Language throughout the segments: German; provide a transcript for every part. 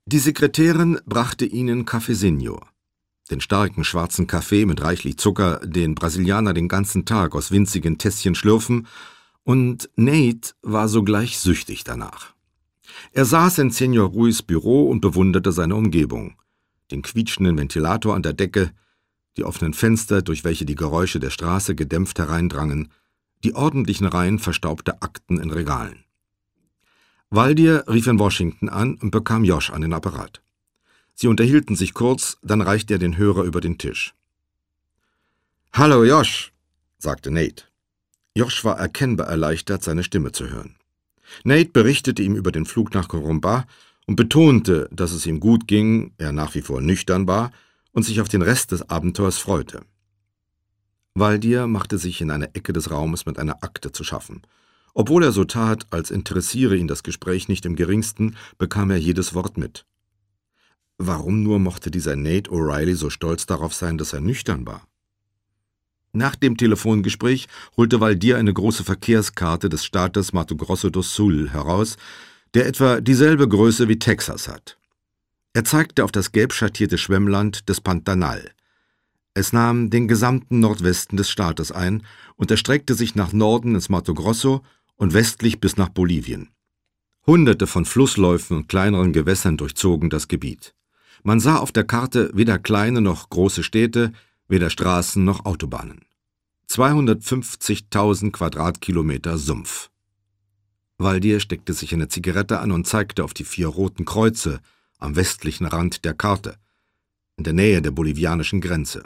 Die Sekretärin brachte ihnen Cafezinho, den starken schwarzen Kaffee mit reichlich Zucker, den Brasilianer den ganzen Tag aus winzigen Tässchen schlürfen, und Nate war sogleich süchtig danach. Er saß in Senor Ruiz Büro und bewunderte seine Umgebung, den quietschenden Ventilator an der Decke, die offenen Fenster, durch welche die Geräusche der Straße gedämpft hereindrangen, die ordentlichen Reihen verstaubter Akten in Regalen. Valdir rief in Washington an und bekam Josh an den Apparat. Sie unterhielten sich kurz, dann reichte er den Hörer über den Tisch. »Hallo Josh«, sagte Nate. Josh war erkennbar erleichtert, seine Stimme zu hören. Nate berichtete ihm über den Flug nach Corumba und betonte, dass es ihm gut ging, er nach wie vor nüchtern war und sich auf den Rest des Abenteuers freute. Valdir machte sich in einer Ecke des Raumes mit einer Akte zu schaffen. Obwohl er so tat, als interessiere ihn das Gespräch nicht im geringsten, bekam er jedes Wort mit. Warum nur mochte dieser Nate O'Reilly so stolz darauf sein, dass er nüchtern war? Nach dem Telefongespräch holte Valdir eine große Verkehrskarte des Staates Mato Grosso do Sul heraus, der etwa dieselbe Größe wie Texas hat. Er zeigte auf das gelb schattierte Schwemmland des Pantanal. Es nahm den gesamten Nordwesten des Staates ein und erstreckte sich nach Norden ins Mato Grosso und westlich bis nach Bolivien. Hunderte von Flussläufen und kleineren Gewässern durchzogen das Gebiet. Man sah auf der Karte weder kleine noch große Städte, weder Straßen noch Autobahnen. 250.000 Quadratkilometer Sumpf. Valdir steckte sich eine Zigarette an und zeigte auf die 4 roten Kreuze am westlichen Rand der Karte, in der Nähe der bolivianischen Grenze.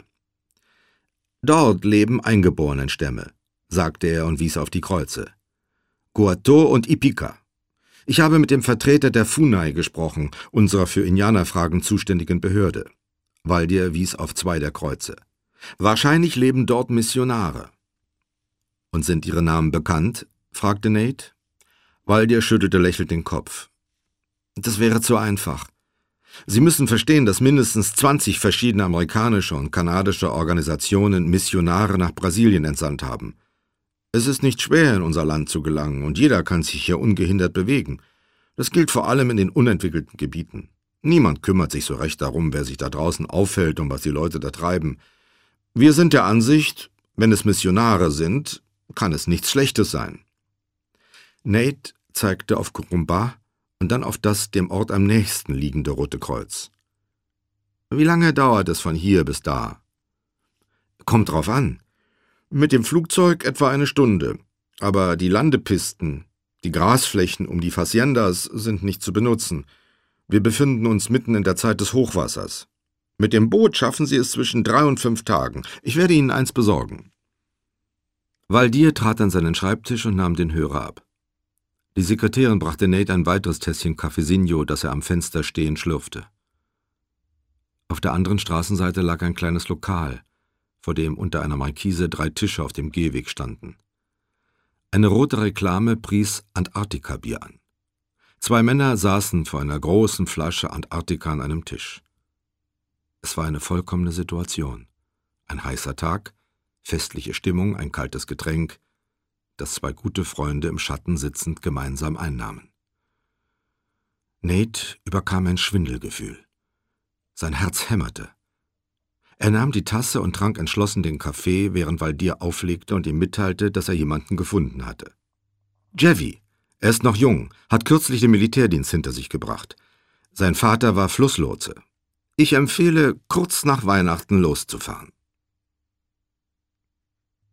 Dort leben Eingeborenenstämme, sagte er und wies auf die Kreuze. Guato und Ipica. Ich habe mit dem Vertreter der FUNAI gesprochen, unserer für Indianerfragen zuständigen Behörde. Valdir wies auf 2 der Kreuze. Wahrscheinlich leben dort Missionare. Und sind ihre Namen bekannt? Fragte Nate. Valdir schüttelte lächelnd den Kopf. Das wäre zu einfach. Sie müssen verstehen, dass mindestens 20 verschiedene amerikanische und kanadische Organisationen Missionare nach Brasilien entsandt haben. Es ist nicht schwer, in unser Land zu gelangen, und jeder kann sich hier ungehindert bewegen. Das gilt vor allem in den unentwickelten Gebieten. Niemand kümmert sich so recht darum, wer sich da draußen aufhält und was die Leute da treiben. Wir sind der Ansicht, wenn es Missionare sind, kann es nichts Schlechtes sein. Nate zeigte auf Corumba und dann auf das dem Ort am nächsten liegende Rote Kreuz. Wie lange dauert es von hier bis da? Kommt drauf an. Mit dem Flugzeug etwa 1 Stunde, aber die Landepisten, die Grasflächen um die Haciendas sind nicht zu benutzen. Wir befinden uns mitten in der Zeit des Hochwassers. Mit dem Boot schaffen Sie es zwischen 3 und 5 Tagen. Ich werde Ihnen eins besorgen. Valdir trat an seinen Schreibtisch und nahm den Hörer ab. Die Sekretärin brachte Nate ein weiteres Tässchen Cafezinho, das er am Fenster stehend schlürfte. Auf der anderen Straßenseite lag ein kleines Lokal, vor dem unter einer Markise 3 Tische auf dem Gehweg standen. Eine rote Reklame pries Antarktika-Bier an. 2 Männer saßen vor einer großen Flasche Antarktika an einem Tisch. Es war eine vollkommene Situation. Ein heißer Tag, festliche Stimmung, ein kaltes Getränk, das 2 gute Freunde im Schatten sitzend gemeinsam einnahmen. Nate überkam ein Schwindelgefühl. Sein Herz hämmerte. Er nahm die Tasse und trank entschlossen den Kaffee, während Valdir auflegte und ihm mitteilte, dass er jemanden gefunden hatte. Jevi, er ist noch jung, hat kürzlich den Militärdienst hinter sich gebracht. Sein Vater war Flusslotse. Ich empfehle, kurz nach Weihnachten loszufahren.